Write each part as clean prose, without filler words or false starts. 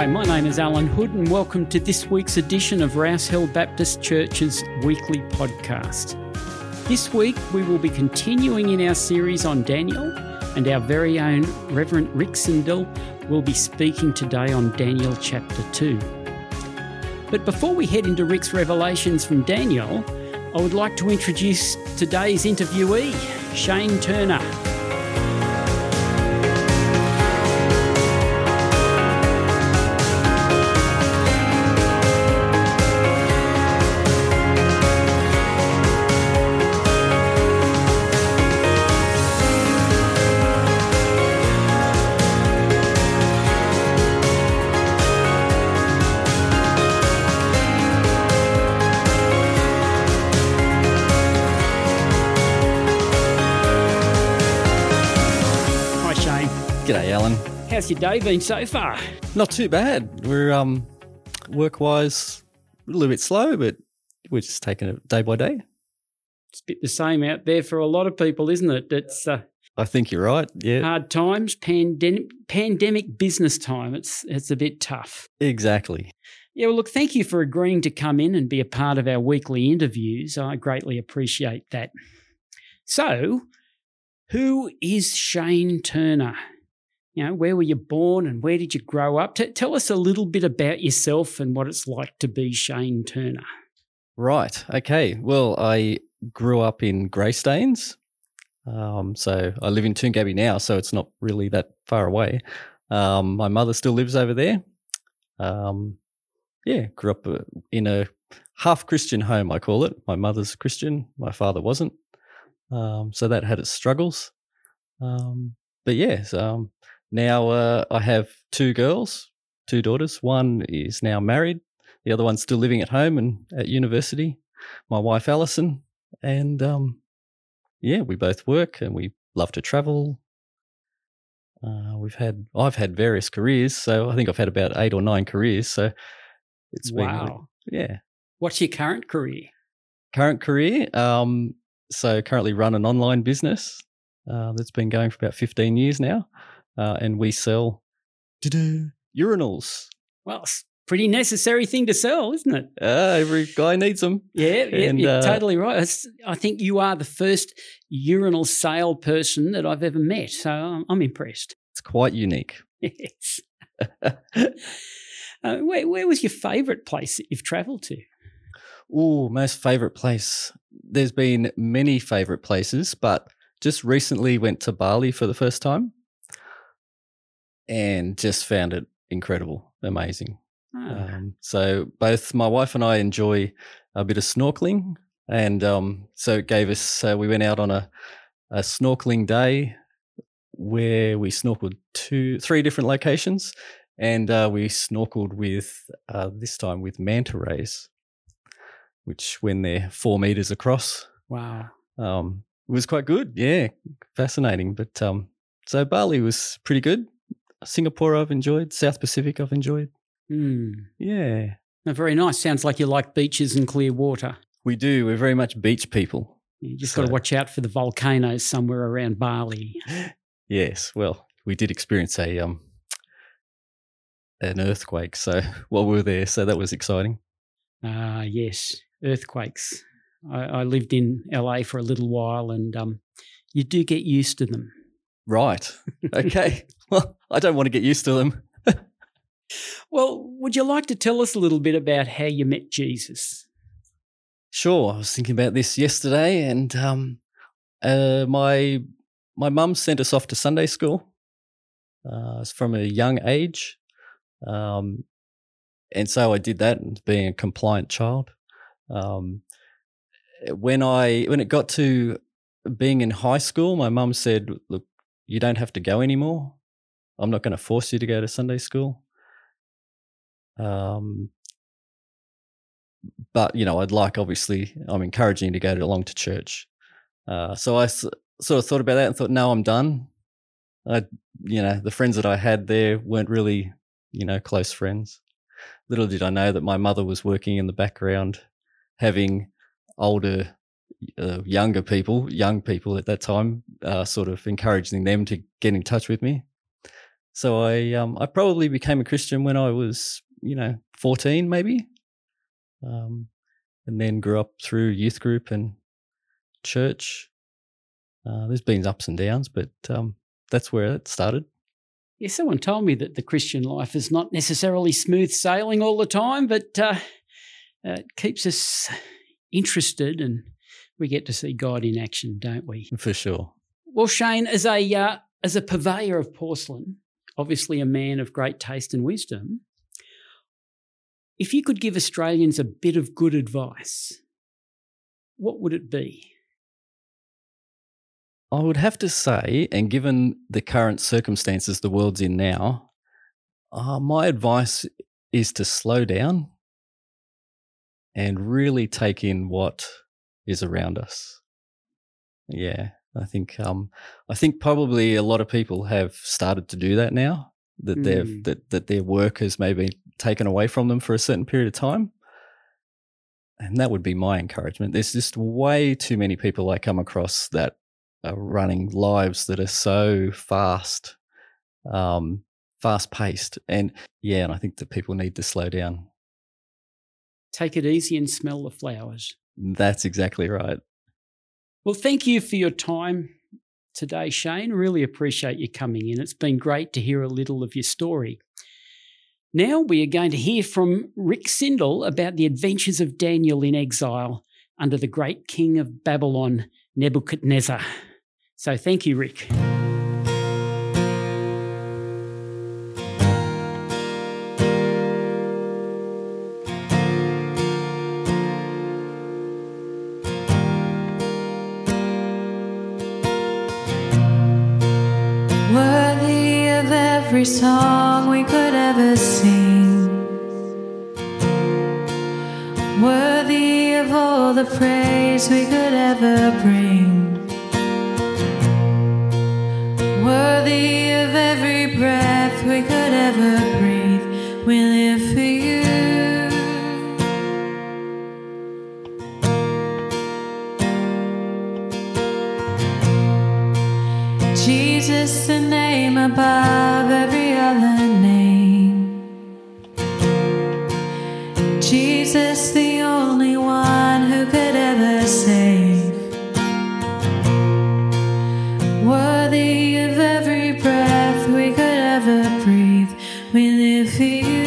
Hi, my name is Alan Hood and welcome to this week's edition of Rouse Hill Baptist Church's weekly podcast. This week we will be continuing in our series on Daniel, and our very own Reverend Rick Sindel will be speaking today on Daniel chapter 2. But before we head into Rick's revelations from Daniel, I would like to introduce today's interviewee, Shane Turner. G'day, Alan. How's your day been so far? Not too bad. We're work-wise a little bit slow, but we're just taking it day by day. It's a bit the same out there for a lot of people, isn't it? It's I think you're right. Yeah, hard times, pandemic business time. It's a bit tough. Exactly. Yeah, well, look, thank you for agreeing to come in and be a part of our weekly interviews. I greatly appreciate that. So, who is Shane Turner? You know, where were you born and where did you grow up? Tell us a little bit about yourself and what it's like to be Shane Turner. Right. Okay. Well, I grew up in Greystanes. So I live in Toongabbie now, so it's not really that far away. My mother still lives over there. Grew up in a half-Christian home, I call it. My mother's Christian. My father wasn't. So that had its struggles. Now I have two daughters. One is now married. The other one's still living at home and at university. My wife, Alison. And, we both work and we love to travel. I've had various careers. So I think I've had about 8 or 9 careers. So it's wow. been, What's your current career? So currently run an online business that's been going for about 15 years now. And we sell urinals. Well, it's a pretty necessary thing to sell, isn't it? Every guy needs them. Yeah, you're totally right. I think you are the first urinal sale person that I've ever met, so I'm impressed. It's quite unique. Yes. Where was your favourite place that you've travelled to? Oh, most favourite place. There's been many favourite places, but just recently went to Bali for the first time. And just found it incredible, amazing. So both my wife and I enjoy a bit of snorkeling, and so it gave us. We went out on a snorkeling day where we snorkeled 3 different locations, and we snorkeled with this time with manta rays, which when they're 4 meters across. Wow. It was quite good. Yeah, fascinating. But so Bali was pretty good. Singapore I've enjoyed. South Pacific I've enjoyed. Yeah. Very nice. Sounds like you like beaches and clear water. We do. We're very much beach people. You just got to watch out for the volcanoes somewhere around Bali. Yes. Well, we did experience an earthquake while we were there, so that was exciting. Yes. Earthquakes. I lived in LA for a little while and you do get used to them. Right. Okay. Well, I don't want to get used to them. Well, would you like to tell us a little bit about how you met Jesus? Sure. I was thinking about this yesterday, and my mum sent us off to Sunday school from a young age, and so I did that, and being a compliant child. When it got to being in high school, my mum said, "Look, you don't have to go anymore. I'm not going to force you to go to Sunday school. But, obviously, I'm encouraging you to go along to church." So I sort of thought about that and thought, no, I'm done. The friends that I had there weren't really, close friends. Little did I know that my mother was working in the background, having older, young people at that time, sort of encouraging them to get in touch with me. So I probably became a Christian when I was 14 maybe, and then grew up through youth group and church. There's been ups and downs, but that's where it started. Yeah, someone told me that the Christian life is not necessarily smooth sailing all the time, but it keeps us interested and we get to see God in action, don't we? For sure. Well, Shane, as a purveyor of porcelain, obviously a man of great taste and wisdom, if you could give Australians a bit of good advice, what would it be? I would have to say, and given the current circumstances the world's in now, my advice is to slow down and really take in what is around us. Yeah, I think probably a lot of people have started to do that now, that their work has maybe taken away from them for a certain period of time. And that would be my encouragement. There's just way too many people I come across that are running lives that are so fast, fast-paced. And I think that people need to slow down. Take it easy and smell the flowers. That's exactly right. Well, thank you for your time today, Shane. Really appreciate you coming in. It's been great to hear a little of your story. Now we are going to hear from Rick Sindel about the adventures of Daniel in exile under the great king of Babylon, Nebuchadnezzar. So thank you, Rick. Worthy of every song we could ever sing, worthy of all the praise we could ever bring, worthy of every breath we could ever breathe, we live for you. Jesus, the name above every other name. Jesus, the only one who could ever save. Worthy of every breath we could ever breathe, we live for you.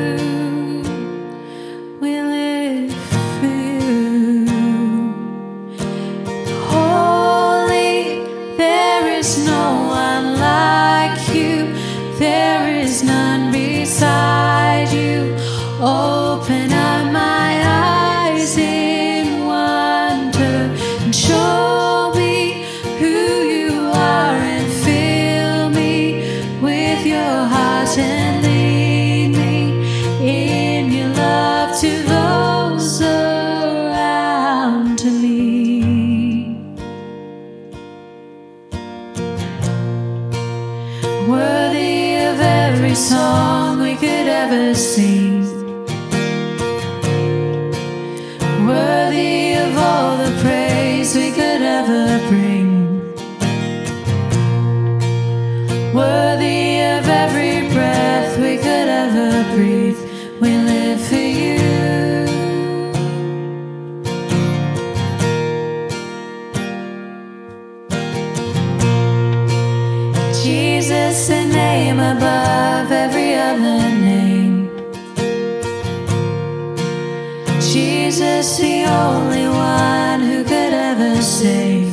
We live for you. Holy, there is no one like you. There is none beside you. Open up my eyes in wonder and show me who you are and fill me with your heart and lead me in your love to those around me. Worthy of every song we could ever sing, worthy of all the praise we could ever bring, worthy of every breath we could ever breathe, we live for you. Jesus, the name above every other name. Jesus, the only one who could ever save.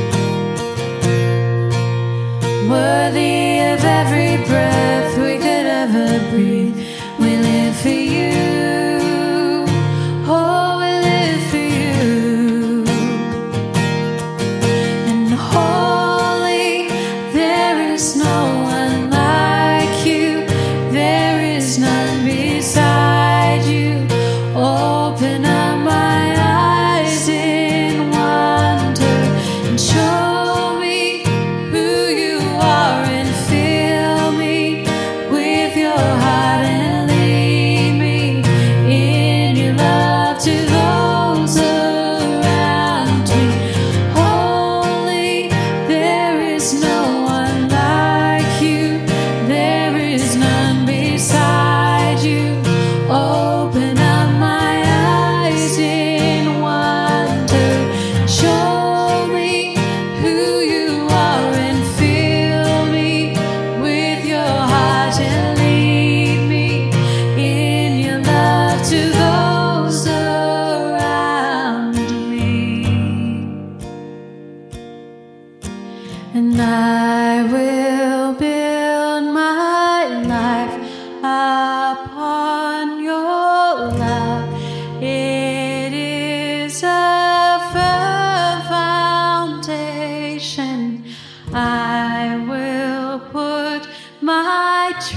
Worthy of every breath we could ever breathe, we live for you. Oh, we live for you. And holy, there is no one like you. There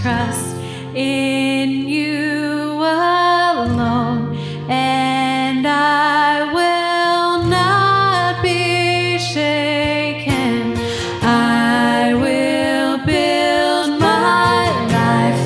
trust in you alone, and I will not be shaken. I will build my life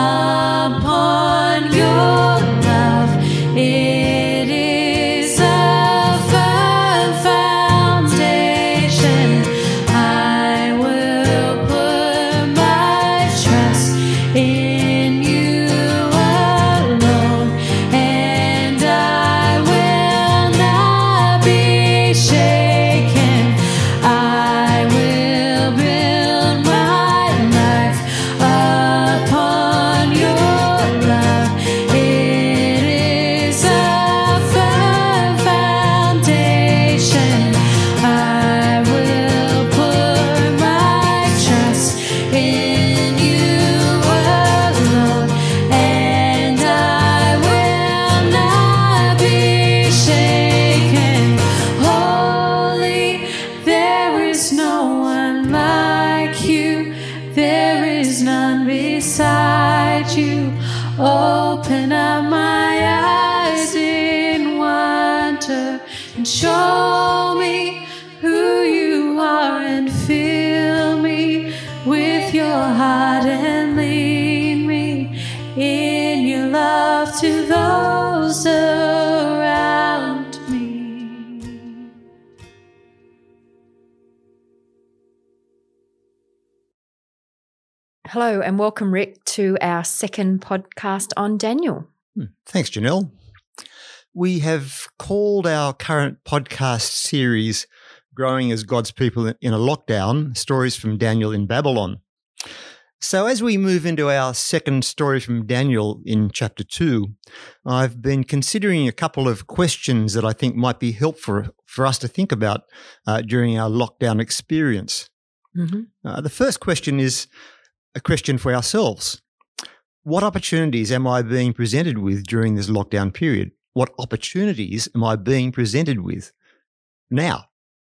upon your love. It is a firm foundation. I will put my trust in you alone, and I will not be shaken. I will build my life upon your love. It is a firm foundation. I will put my trust in you alone, and I will not be shaken. Holy, there is no one like you. There is none beside you. Open up my eyes in wonder and show me who you are, and fill me with your heart and lead me in your love to those around me. Hello and welcome, Rick, to our second podcast on Daniel. Thanks, Janelle. We have called our current podcast series Growing as God's People in a Lockdown, Stories from Daniel in Babylon. So as we move into our second story from Daniel in chapter 2, I've been considering a couple of questions that I think might be helpful for us to think about during our lockdown experience. The first question is a question for ourselves. What opportunities am I being presented with during this lockdown period? What opportunities am I being presented with now?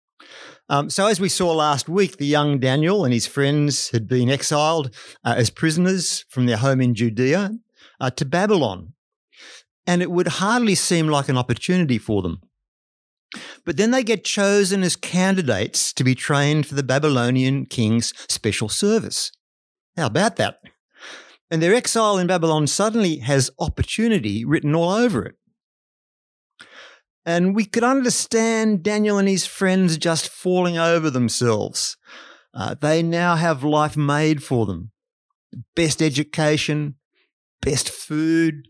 So as we saw last week, the young Daniel and his friends had been exiled as prisoners from their home in Judea to Babylon. And it would hardly seem like an opportunity for them. But then they get chosen as candidates to be trained for the Babylonian king's special service. How about that? And their exile in Babylon suddenly has opportunity written all over it. And we could understand Daniel and his friends just falling over themselves. They now have life made for them. Best education, best food.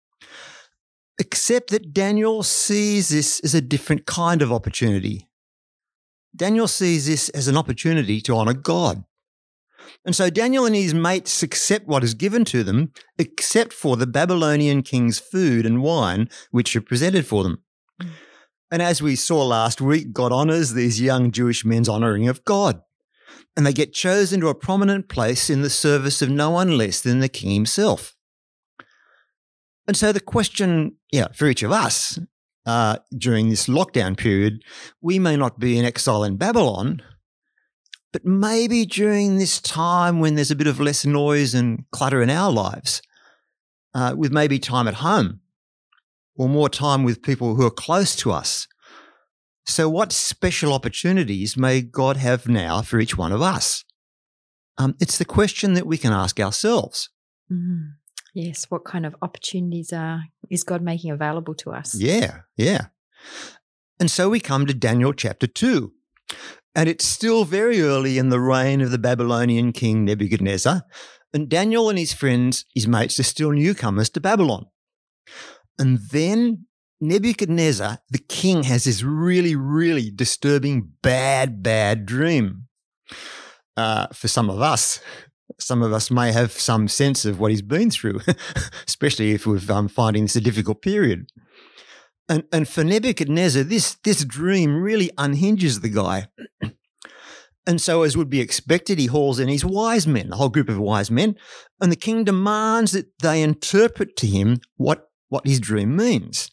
Except that Daniel sees this as a different kind of opportunity. Daniel sees this as an opportunity to honour God. And so Daniel and his mates accept what is given to them, except for the Babylonian king's food and wine, which are presented for them. And as we saw last week, God honours these young Jewish men's honouring of God. And they get chosen to a prominent place in the service of no one less than the king himself. And so the question, for each of us during this lockdown period, we may not be in exile in Babylon, but maybe during this time when there's a bit of less noise and clutter in our lives, with maybe time at home or more time with people who are close to us. So what special opportunities may God have now for each one of us? It's the question that we can ask ourselves. Mm. Yes, what kind of opportunities is God making available to us? Yeah. And so we come to Daniel chapter 2. And it's still very early in the reign of the Babylonian king Nebuchadnezzar, and Daniel and his friends, his mates, are still newcomers to Babylon. And then Nebuchadnezzar, the king, has this really, really disturbing, bad dream. For some of us may have some sense of what he's been through, especially if we're finding this a difficult period. And for Nebuchadnezzar, this dream really unhinges the guy. And so, as would be expected, he hauls in his wise men, a whole group of wise men, and the king demands that they interpret to him what his dream means.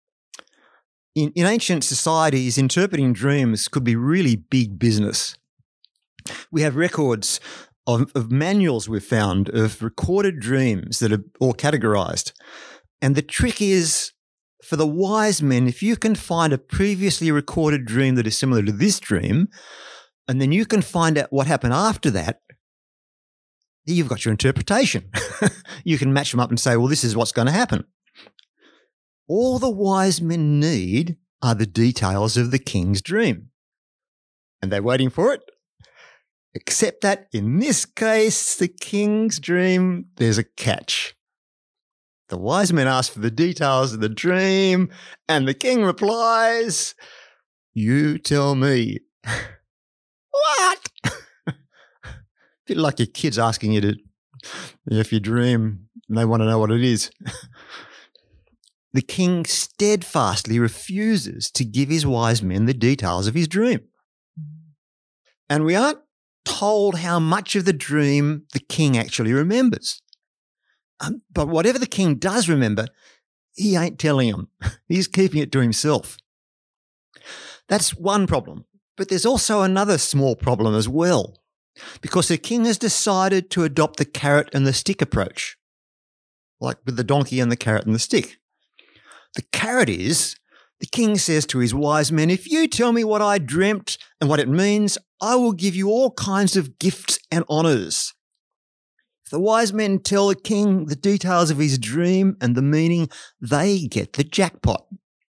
In ancient societies, interpreting dreams could be really big business. We have records of manuals we've found of recorded dreams that are all categorized. And the trick is, for the wise men, if you can find a previously recorded dream that is similar to this dream, and then you can find out what happened after that, you've got your interpretation. You can match them up and say, well, this is what's going to happen. All the wise men need are the details of the king's dream. And they're waiting for it. Except that in this case, the king's dream, there's a catch. The wise men ask for the details of the dream, and the king replies, "You tell me." What? A bit like your kids asking you to, if you dream, and they want to know what it is. The king steadfastly refuses to give his wise men the details of his dream. And we aren't told how much of the dream the king actually remembers. But whatever the king does remember, he ain't telling him. He's keeping it to himself. That's one problem. But there's also another small problem as well, because the king has decided to adopt the carrot and the stick approach, like with the donkey and the carrot and the stick. The carrot is, the king says to his wise men, if you tell me what I dreamt and what it means, I will give you all kinds of gifts and honours. If the wise men tell the king the details of his dream and the meaning, they get the jackpot.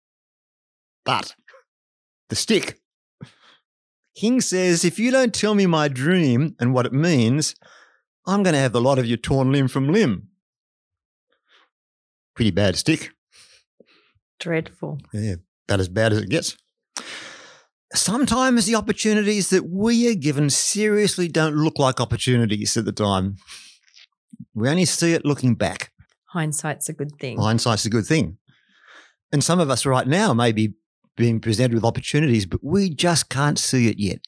But the stick. King says, if you don't tell me my dream and what it means, I'm going to have the lot of you torn limb from limb. Pretty bad stick. Dreadful. Yeah, about as bad as it gets. Sometimes the opportunities that we are given seriously don't look like opportunities at the time. We only see it looking back. Hindsight's a good thing. Hindsight's a good thing. And some of us right now may be being presented with opportunities, but we just can't see it yet.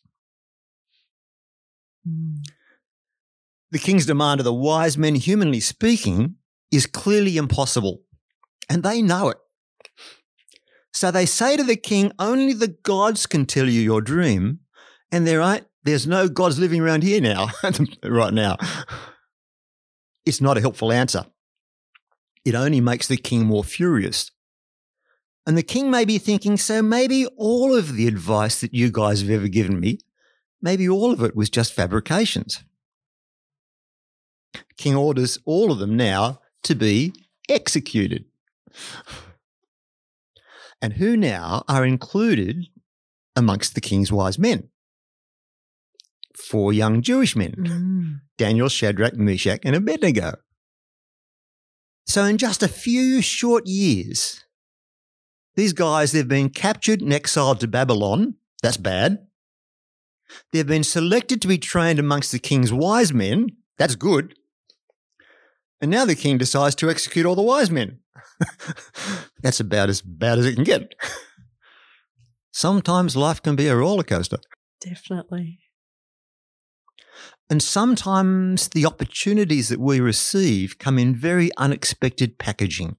The king's demand of the wise men, humanly speaking, is clearly impossible, and they know it. So they say to the king, only the gods can tell you your dream, and there's no gods living around here now, right now. It's not a helpful answer. It only makes the king more furious. And the king may be thinking, so maybe all of the advice that you guys have ever given me, maybe all of it was just fabrications. King orders all of them now to be executed. And who now are included amongst the king's wise men? 4 young Jewish men, Daniel, Shadrach, Meshach, and Abednego. So in just a few short years, these guys, they've been captured and exiled to Babylon. That's bad. They've been selected to be trained amongst the king's wise men. That's good. And now the king decides to execute all the wise men. That's about as bad as it can get. Sometimes life can be a roller coaster. Definitely. And sometimes the opportunities that we receive come in very unexpected packaging.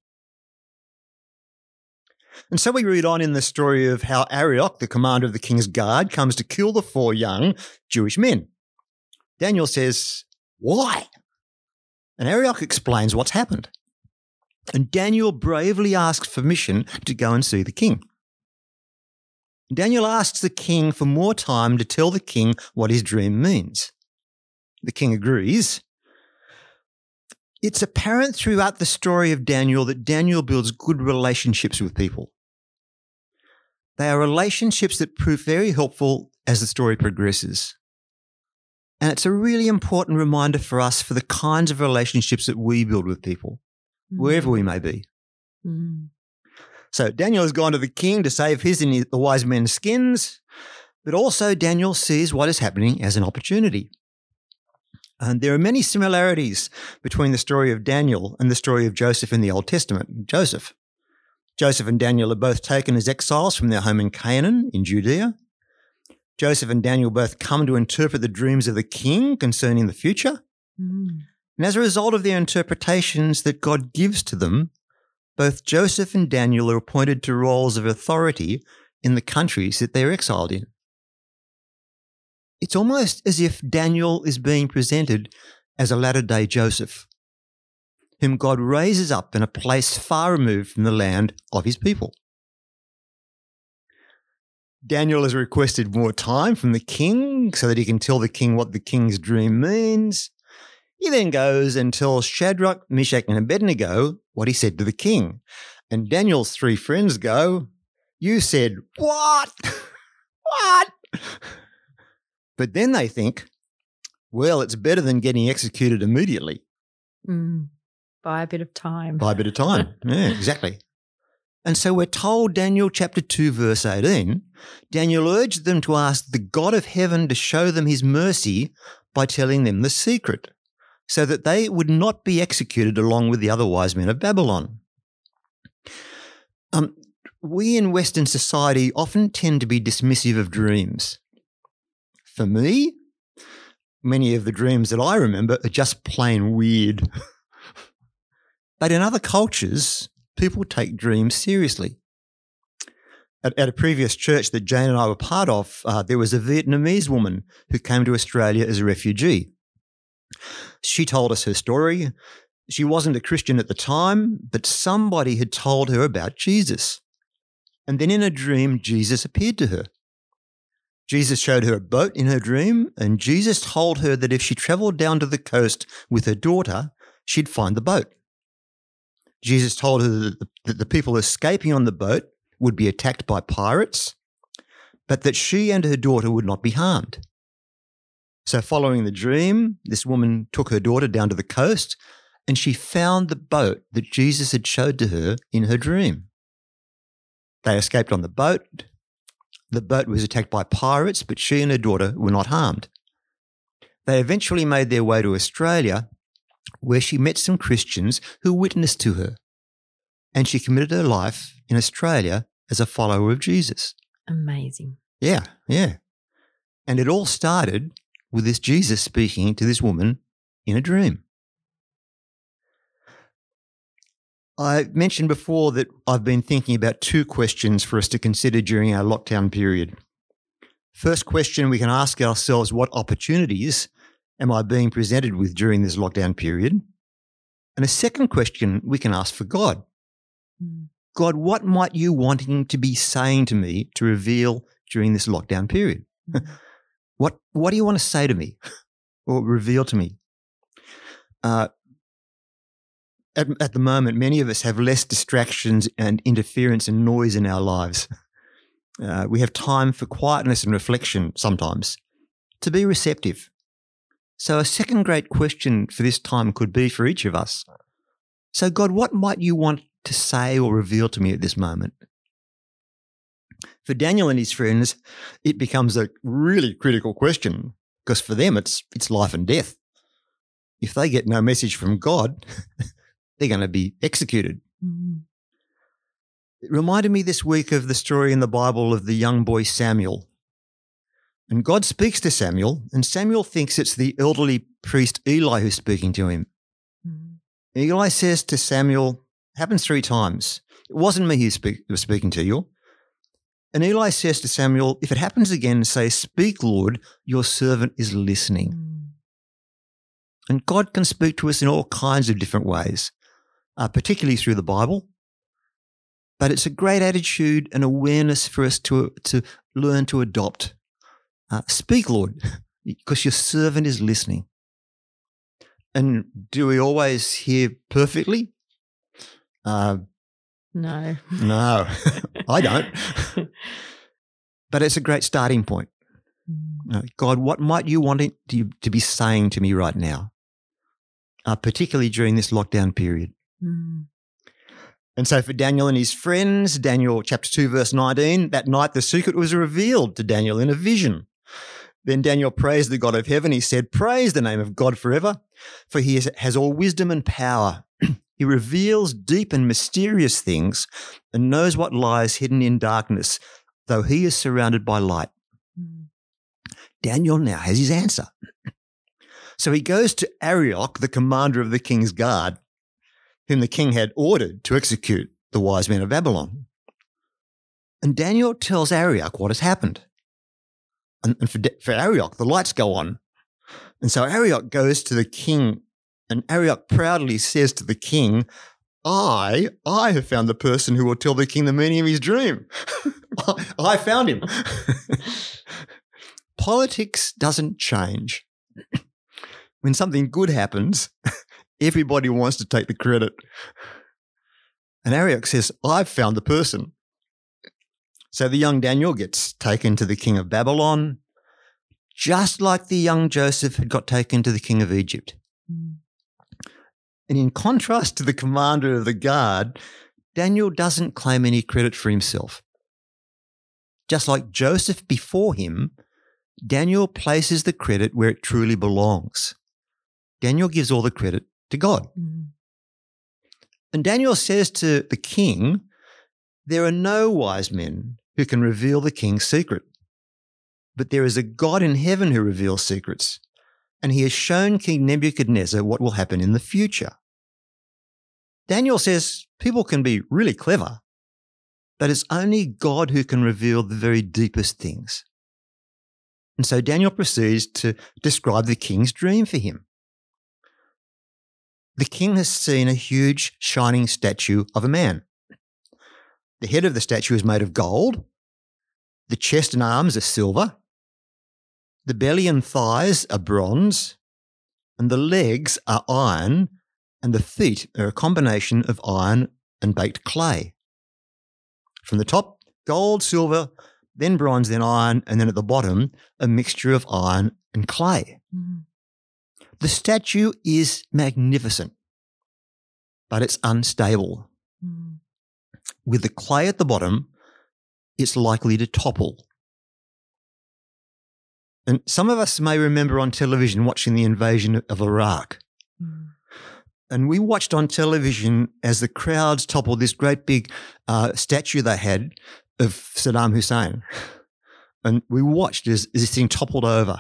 And so we read on in the story of how Arioch, the commander of the king's guard, comes to kill the 4 young Jewish men. Daniel says, why? And Arioch explains what's happened. And Daniel bravely asks permission to go and see the king. Daniel asks the king for more time to tell the king what his dream means. The king agrees. It's apparent throughout the story of Daniel that Daniel builds good relationships with people. They are relationships that prove very helpful as the story progresses. And it's a really important reminder for us for the kinds of relationships that we build with people, wherever we may be. So Daniel has gone to the king to save his and the wise men's skins, but also Daniel sees what is happening as an opportunity. And there are many similarities between the story of Daniel and the story of Joseph in the Old Testament. Joseph and Daniel are both taken as exiles from their home in Canaan in Judea. Joseph and Daniel both come to interpret the dreams of the king concerning the future. And as a result of their interpretations that God gives to them, both Joseph and Daniel are appointed to roles of authority in the countries that they're exiled in. It's almost as if Daniel is being presented as a latter-day Joseph, whom God raises up in a place far removed from the land of his people. Daniel has requested more time from the king so that he can tell the king what the king's dream means. He then goes and tells Shadrach, Meshach, and Abednego what he said to the king. And Daniel's 3 friends go, "You said what? What?" But then they think, well, it's better than getting executed immediately. Buy a bit of time. Buy a bit of time. Yeah, exactly. And so we're told, Daniel chapter 2, verse 18, Daniel urged them to ask the God of heaven to show them his mercy by telling them the secret, so that they would not be executed along with the other wise men of Babylon. We in Western society often tend to be dismissive of dreams. For me, many of the dreams that I remember are just plain weird. But in other cultures, people take dreams seriously. At a previous church that Jane and I were part of, there was a Vietnamese woman who came to Australia as a refugee. She told us her story. She wasn't a Christian at the time, but somebody had told her about Jesus. And then in a dream, Jesus appeared to her. Jesus showed her a boat in her dream, and Jesus told her that if she travelled down to the coast with her daughter, she'd find the boat. Jesus told her that the people escaping on the boat would be attacked by pirates, but that she and her daughter would not be harmed. So following the dream, this woman took her daughter down to the coast, and she found the boat that Jesus had showed to her in her dream. They escaped on the boat. The boat was attacked by pirates, but she and her daughter were not harmed. They eventually made their way to Australia, where she met some Christians who witnessed to her, and she committed her life in Australia as a follower of Jesus. Amazing. Yeah. And it all started with this Jesus speaking to this woman in a dream. I mentioned before that I've been thinking about 2 questions for us to consider during our lockdown period. First question we can ask ourselves, what opportunities am I being presented with during this lockdown period? And a second question we can ask for God. God, what might you wanting to be saying to me to reveal during this lockdown period? What do you want to say to me or reveal to me? At the moment, many of us have less distractions and interference and noise in our lives. We have time for quietness and reflection sometimes, to be receptive. So a second great question for this time could be for each of us. So God, what might you want to say or reveal to me at this moment? For Daniel and his friends, it becomes a really critical question because for them it's life and death. If they get no message from God, they're going to be executed. It reminded me this week of the story in the Bible of the young boy Samuel. And God speaks to Samuel, and Samuel thinks it's the elderly priest Eli who's speaking to him. Eli says to Samuel, happens 3 times, "It wasn't me who was speaking to you." And Eli says to Samuel, if it happens again, say, "Speak, Lord, your servant is listening." And God can speak to us in all kinds of different ways, particularly through the Bible. But it's a great attitude and awareness for us to learn to adopt. Speak, Lord, because your servant is listening. And do we always hear perfectly? No. No, I don't. But it's a great starting point. God, what might you want to be saying to me right now, particularly during this lockdown period? And so for Daniel and his friends, Daniel chapter 2, verse 19, that night the secret was revealed to Daniel in a vision. Then Daniel praised the God of heaven. He said, "Praise the name of God forever, for he has all wisdom and power. He reveals deep and mysterious things and knows what lies hidden in darkness, though he is surrounded by light." Daniel now has his answer. So he goes to Arioch, the commander of the king's guard, whom the king had ordered to execute the wise men of Babylon. And Daniel tells Arioch what has happened. And for Arioch, the lights go on. And so Arioch goes to the king, and Arioch proudly says to the king, I have found the person who will tell the king the meaning of his dream. I found him. Politics doesn't change. When something good happens, everybody wants to take the credit. And Arioch says, I've found the person. So the young Daniel gets taken to the king of Babylon, just like the young Joseph had got taken to the king of Egypt. And in contrast to the commander of the guard, Daniel doesn't claim any credit for himself. Just like Joseph before him, Daniel places the credit where it truly belongs. Daniel gives all the credit to God. And Daniel says to the king, there are no wise men who can reveal the king's secret, but there is a God in heaven who reveals secrets, and he has shown King Nebuchadnezzar what will happen in the future. Daniel says people can be really clever, but it's only God who can reveal the very deepest things. And so Daniel proceeds to describe the king's dream for him. The king has seen a huge shining statue of a man. The head of the statue is made of gold. The chest and arms are silver. The belly and thighs are bronze. And the legs are iron. And the feet are a combination of iron and baked clay. From the top, gold, silver, then bronze, then iron, and then at the bottom, a mixture of iron and clay. The statue is magnificent, but it's unstable. With the clay at the bottom, it's likely to topple. And some of us may remember on television watching the invasion of Iraq. And we watched on television as the crowds toppled this great big statue they had of Saddam Hussein. And we watched as this thing toppled over.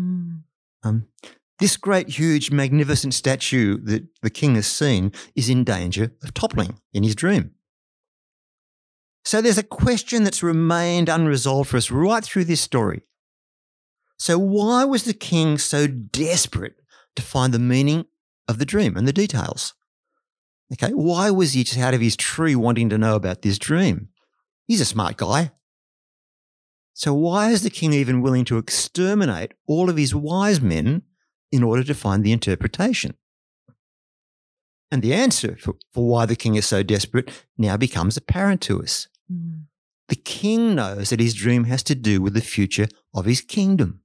This great, huge, magnificent statue that the king has seen is in danger of toppling in his dream. So there's a question that's remained unresolved for us right through this story. So why was the king so desperate to find the meaning of the dream and the details? Okay, why was he just out of his tree wanting to know about this dream? He's a smart guy. So why is the king even willing to exterminate all of his wise men in order to find the interpretation? And the answer for why the king is so desperate now becomes apparent to us. The king knows that his dream has to do with the future of his kingdom.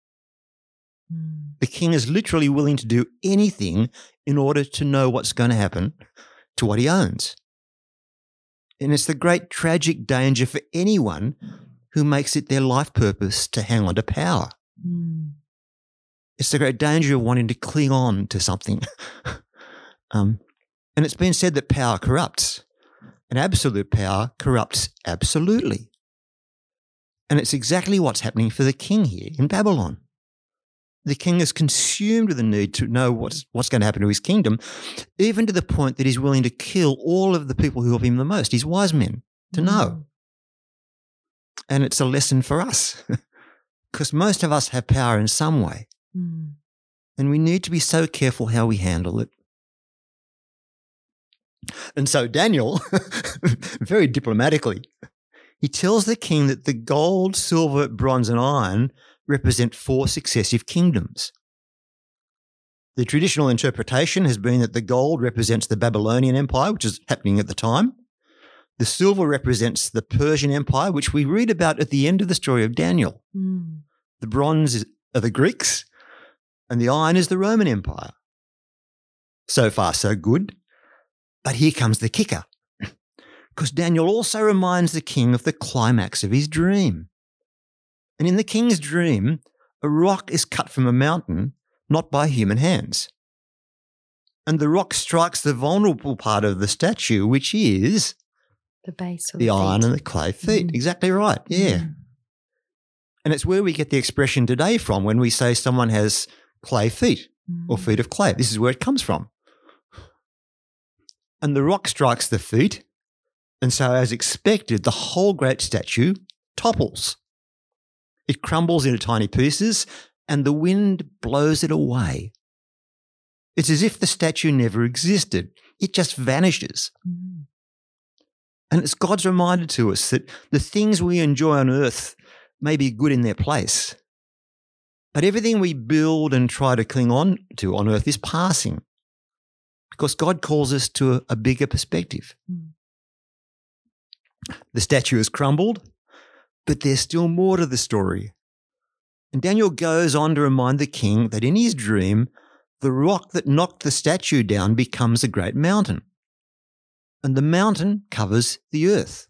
The king is literally willing to do anything in order to know what's going to happen to what he owns. And it's the great tragic danger for anyone who makes it their life purpose to hang on to power. It's the great danger of wanting to cling on to something. And it's been said that power corrupts, and absolute power corrupts absolutely. And it's exactly what's happening for the king here in Babylon. The king is consumed with the need to know what's going to happen to his kingdom, even to the point that he's willing to kill all of the people who help him the most, his wise men, to know. And it's a lesson for us, because most of us have power in some way. And we need to be so careful how we handle it. And so Daniel, very diplomatically, he tells the king that the gold, silver, bronze, and iron represent 4 successive kingdoms. The traditional interpretation has been that the gold represents the Babylonian Empire, which is happening at the time. The silver represents the Persian Empire, which we read about at the end of the story of Daniel. The bronze are the Greeks, and the iron is the Roman Empire. So far, so good. But here comes the kicker, because Daniel also reminds the king of the climax of his dream. And in the king's dream, a rock is cut from a mountain, not by human hands. And the rock strikes the vulnerable part of the statue, which is the base of the iron and the clay feet. Exactly right, yeah. And it's where we get the expression today from when we say someone has clay feet or feet of clay. This is where it comes from. And the rock strikes the feet, and so as expected, the whole great statue topples. It crumbles into tiny pieces and the wind blows it away. It's as if the statue never existed. It just vanishes. Mm. And it's God's reminder to us that the things we enjoy on earth may be good in their place, but everything we build and try to cling on to on earth is passing because God calls us to a bigger perspective. Mm. The statue has crumbled, but there's still more to the story. And Daniel goes on to remind the king that in his dream, the rock that knocked the statue down becomes a great mountain, and the mountain covers the earth.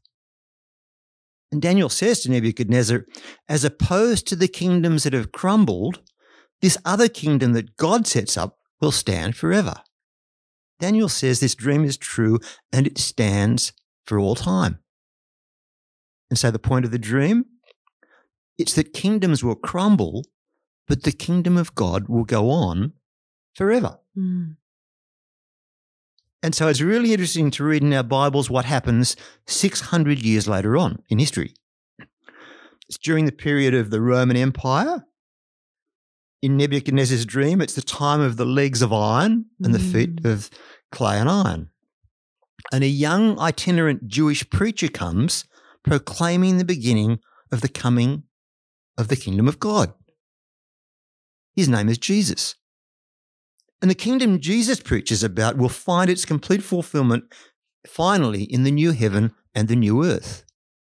And Daniel says to Nebuchadnezzar, as opposed to the kingdoms that have crumbled, this other kingdom that God sets up will stand forever. Daniel says this dream is true and it stands for all time. And so the point of the dream, it's that kingdoms will crumble, but the kingdom of God will go on forever. Mm. And so it's really interesting to read in our Bibles what happens 600 years later on in history. It's during the period of the Roman Empire. In Nebuchadnezzar's dream, it's the time of the legs of iron and the feet of clay and iron. And a young itinerant Jewish preacher comes proclaiming the beginning of the coming of the kingdom of God. His name is Jesus. And the kingdom Jesus preaches about will find its complete fulfillment finally in the new heaven and the new earth.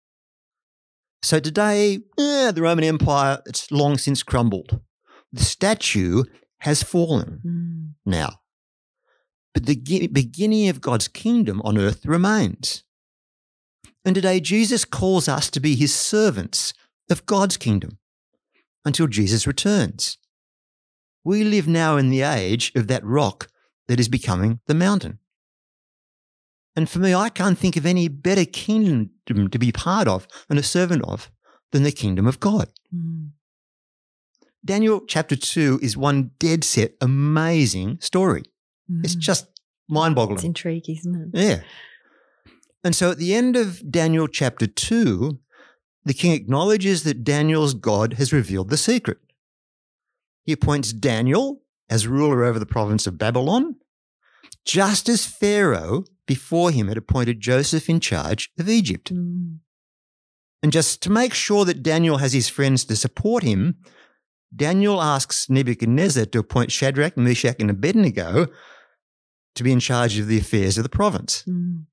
So today, the Roman Empire, it's long since crumbled. The statue has fallen now. But the beginning of God's kingdom on earth remains. And today Jesus calls us to be his servants of God's kingdom until Jesus returns. We live now in the age of that rock that is becoming the mountain. And for me, I can't think of any better kingdom to be part of and a servant of than the kingdom of God. Mm. Daniel chapter 2 is one dead set amazing story. It's just mind-boggling. It's intriguing, isn't it? Yeah. And so at the end of Daniel chapter 2, the king acknowledges that Daniel's God has revealed the secret. He appoints Daniel as ruler over the province of Babylon, just as Pharaoh before him had appointed Joseph in charge of Egypt. Mm. And just to make sure that Daniel has his friends to support him, Daniel asks Nebuchadnezzar to appoint Shadrach, Meshach, and Abednego to be in charge of the affairs of the province. Mm.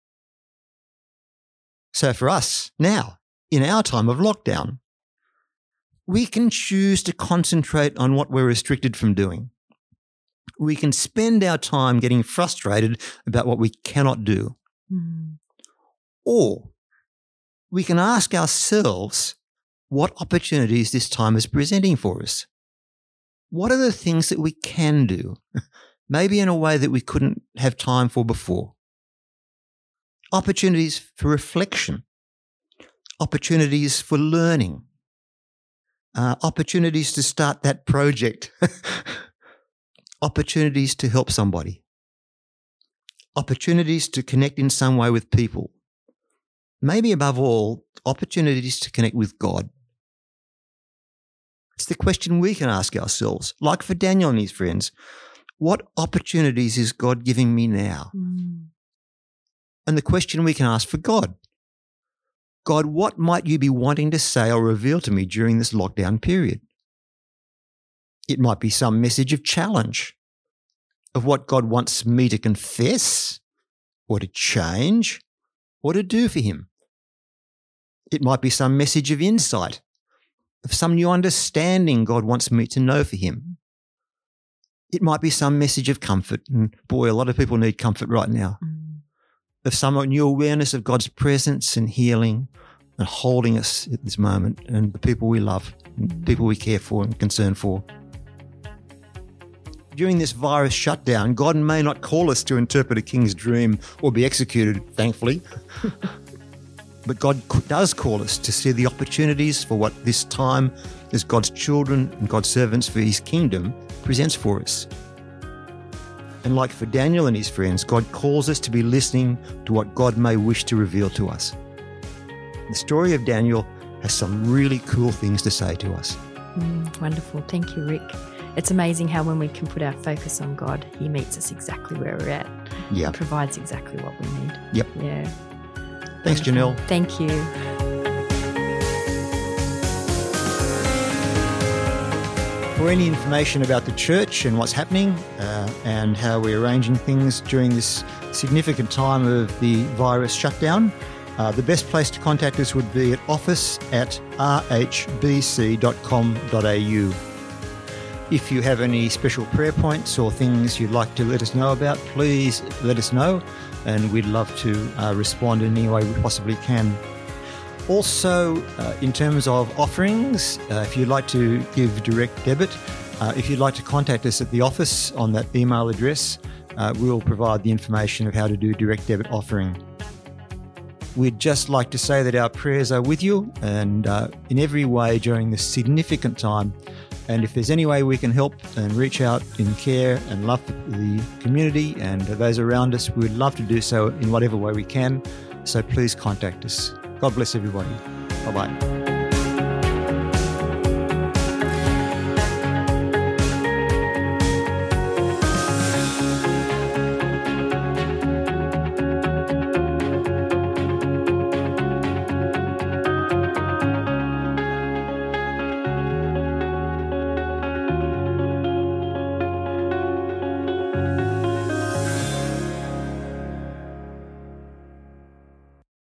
So for us now, in our time of lockdown, we can choose to concentrate on what we're restricted from doing. We can spend our time getting frustrated about what we cannot do. Mm. Or we can ask ourselves what opportunities this time is presenting for us. What are the things that we can do, maybe in a way that we couldn't have time for before? Opportunities for reflection, opportunities for learning, opportunities to start that project, opportunities to help somebody, opportunities to connect in some way with people, maybe above all, opportunities to connect with God. It's the question we can ask ourselves, like for Daniel and his friends, what opportunities is God giving me now? Mm. And the question we can ask for God, God, what might you be wanting to say or reveal to me during this lockdown period? It might be some message of challenge, of what God wants me to confess or to change or to do for him. It might be some message of insight, of some new understanding God wants me to know for him. It might be some message of comfort, and boy, a lot of people need comfort right now. Of some new awareness of God's presence and healing and holding us at this moment and the people we love and people we care for and concern for. During this virus shutdown, God may not call us to interpret a king's dream or be executed, thankfully. But God does call us to see the opportunities for what this time as God's children and God's servants for his kingdom presents for us. And like for Daniel and his friends, God calls us to be listening to what God may wish to reveal to us. The story of Daniel has some really cool things to say to us. Wonderful. Thank you, Rick. It's amazing how when we can put our focus on God, He meets us exactly where we're at. Yeah. And provides exactly what we need. Yep. Yeah. Thanks, Janelle. Thank you. For any information about the church and what's happening and how we're arranging things during this significant time of the virus shutdown, the best place to contact us would be at office@rhbc.com.au. If you have any special prayer points or things you'd like to let us know about, please let us know, and we'd love to respond in any way we possibly can. Also, in terms of offerings, if you'd like to give direct debit, if you'd like to contact us at the office on that email address, we'll provide the information of how to do direct debit offering. We'd just like to say that our prayers are with you and in every way during this significant time. And if there's any way we can help and reach out in care and love for the community and those around us, we'd love to do so in whatever way we can. So please contact us. God bless everybody. Bye-bye.